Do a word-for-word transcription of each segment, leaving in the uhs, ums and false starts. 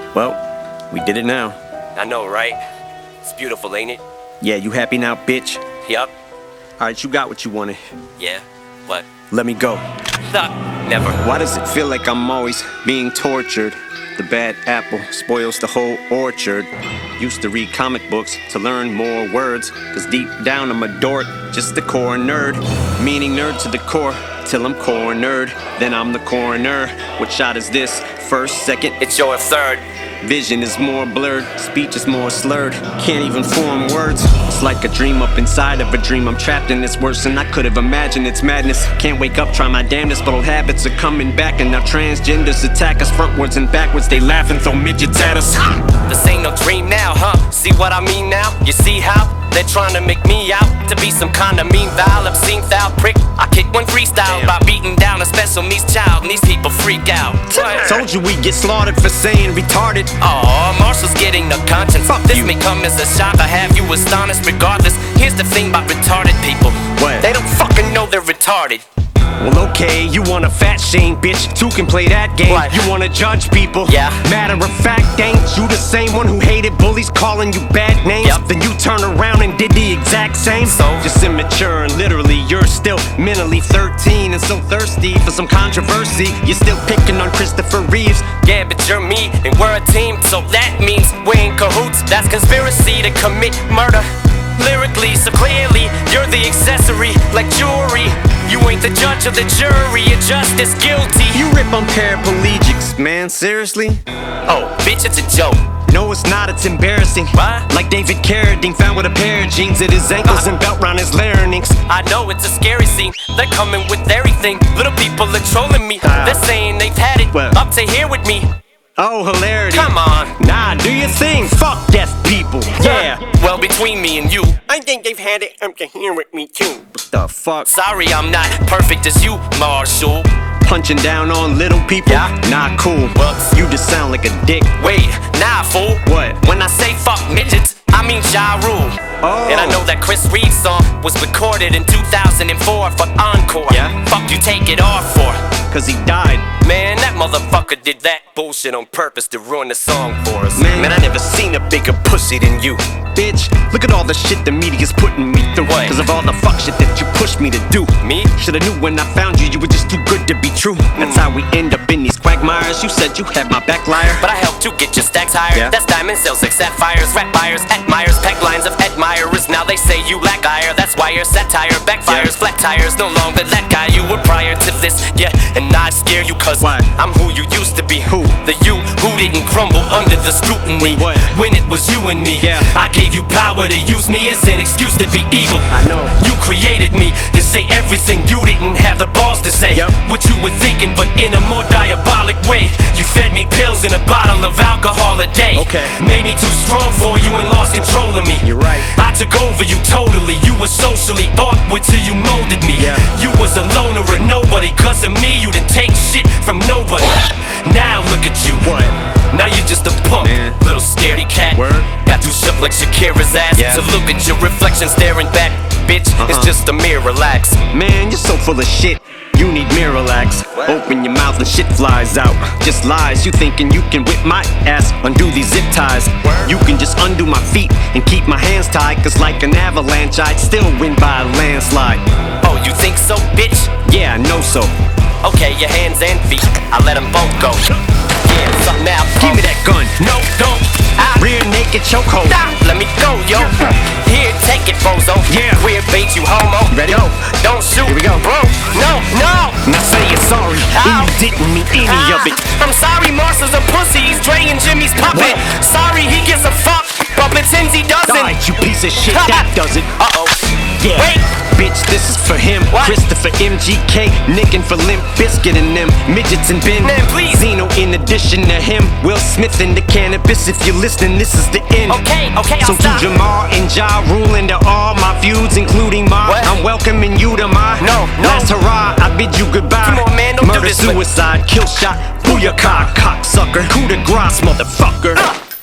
Well, we did it now. I know, right? It's beautiful, ain't it? Yeah, you happy now, bitch? Yup. Alright, you got what you wanted. Yeah. What? Let me go. Nah, never. Why does it feel like I'm always being tortured? The bad apple spoils the whole orchard. Used to read comic books to learn more words, cause deep down I'm a dork, just a core nerd. Meaning nerd to the core, till I'm cornered. Then I'm the coroner. What shot is this? First, second? It's your third. Vision is more blurred, speech is more slurred. Can't even form words. It's like a dream up inside of a dream. I'm trapped in this worse than I could have imagined. It's madness. Can't wake up, try my damnedest, but old habits are coming back. And now transgenders attack us frontwards and backwards. They laugh and throw midgets at us. This ain't no dream now, huh? See what I mean now? You see how? They're trying to make me out to be some kind of mean vile, obscene foul prick. I kick one freestyle by beating down a special needs child, and these people freak out. Told you we get slaughtered for saying retarded. Aw, Marshall's getting no conscience. Fuck this you. may come as a shock, I have you astonished regardless. Here's the thing about retarded people. What? They don't fucking know they're retarded. Well, okay, you want a fat shame, bitch. Two can play that game. What? You wanna judge people. Yeah. Matter of fact, ain't you the same one who hated bullies calling you bad names? Yep. Then you turn around and did the exact same. So? Just immature and literally you're still mentally thirteen and so thirsty for some controversy. You're still picking on Christopher Reeves. Yeah, but you're me and we're a team, so that means we're in cahoots. That's conspiracy to commit murder. Lyrically, so clearly, you're the accessory, like jewelry. You ain't the judge of the jury, you're just as guilty. You rip on paraplegics, man, seriously? Oh, bitch, it's a joke. No, it's not, it's embarrassing. What? Like David Carradine found with a pair of jeans at his ankles and belt round his larynx. I know it's a scary scene, they're coming with everything. Little people are trolling me, Ah. they're saying they've had it Well. up to here with me. Oh, hilarity. Come on. Nah, do your thing. Fuck deaf people. Yeah. Well, between me and you, I think they've had it up to here with me too. What the fuck? sorry I'm not perfect as you, Marshall. Punching down on little people? Yeah. Not cool. Whoops. You just sound like a dick. Wait, nah, fool. What? When I say fuck midgets, I mean Ja Rule. Oh. And I know that Chris Reed's song was recorded in two thousand four for Encore. Yeah. Fuck you take it off for? Cause he died. Man, that motherfucker did that bullshit on purpose to ruin the song for us. Man. Man, I never seen a bigger pussy than you. Bitch, look at all the shit the media's putting me through. What? Cause of all the fuck shit that you pushed me to do. Me? Shoulda knew when I found you, you were just too good to be true. That's how we end up in these quagmires. You said you had my back, liar. But I helped you get your stacks higher. Yeah. That's diamond sales like sapphires, rat buyers, admirers, peg lines of admirers. Now they say you lack ire. That's why your satire backfires. Yeah. Flat tires, no longer that guy you were prior to this. Yeah, and I'd scare you cause Why? I'm who you used to be. Who? The you who didn't crumble under the scrutiny. What? When it was you and me. Yeah. I gave you power to use me as an excuse to be evil. I know. You created me to say everything you didn't have the balls to say. Yep. What you were thinking, but in a more diabolic way. You fed me pills in a bottle of alcohol a day. Okay. Made me too strong for you and lost control of me. You're right. I took over you totally. You were socially awkward till you molded me. Yeah. You was a loner and nobody. Cause of me, you didn't take shit from nobody. Now look at you. What? Now you're just a punk, Man. little scaredy cat. Word. Got you shook like Shakira's ass. Yeah. To look at your reflection staring back. Bitch, it's Uh-huh. just a mirror, relax. Man, you're so full of shit. You need Miralax. Open your mouth and shit flies out. Just lies. You thinking you can whip my ass, undo these zip ties. You can just undo my feet and keep my hands tied. Cause like an avalanche, I'd still win by a landslide. Oh, you think so, bitch? Yeah, I know so. Okay, your hands and feet, I let them both go. Yeah, something out. Give me that gun. No, don't. I Rear naked chokehold. Stop, let me go, yo. Here, take it, bozo. Yeah. Queer bait, you homo. Ready? Yo, don't shoot. Here we go. Bro, no, no. Now say you're sorry. Ow. And you didn't mean any Ah, of it. I'm sorry, Marshall's a pussy. He's Dre and Jimmy's puppet. What? Sorry, he gives a fuck, but pretends he doesn't. Alright, you piece of shit. That does it. Uh-oh. Yeah. Wait. Bitch, this is for him. What? Christopher M G K, nicking for Limp Bizkit and them midgets and Ben. Man, please. Zeno in addition to him. Will Smith in the cannabis. If you're listening, this is the end. Okay, okay, I'll So to stop. Jamar and Ja Rule and to all my feuds, including mine, What? I'm welcoming you to my No, no. last hurrah. I bid you goodbye. Come on, man, don't do Murder, this, but- suicide, kill shot, booyaka, cocksucker, coup de grace, motherfucker.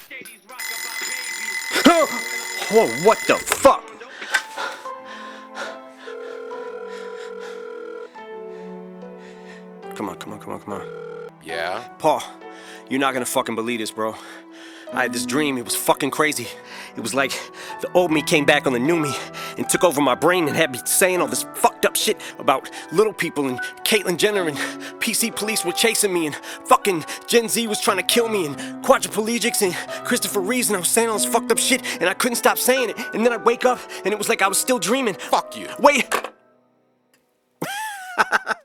Whoa, what the fuck? Come on, come on, come on, come on. Yeah? Paul, You're not gonna fucking believe this, bro. I had this dream, it was fucking crazy. It was like the old me came back on the new me and took over my brain and had me saying all this fucked up shit about little people and Caitlyn Jenner and P C police were chasing me and fucking Gen Z was trying to kill me and quadriplegics and Christopher Reeves, and I was saying all this fucked up shit and I couldn't stop saying it, and then I'd wake up and it was like I was still dreaming. Fuck you. Wait.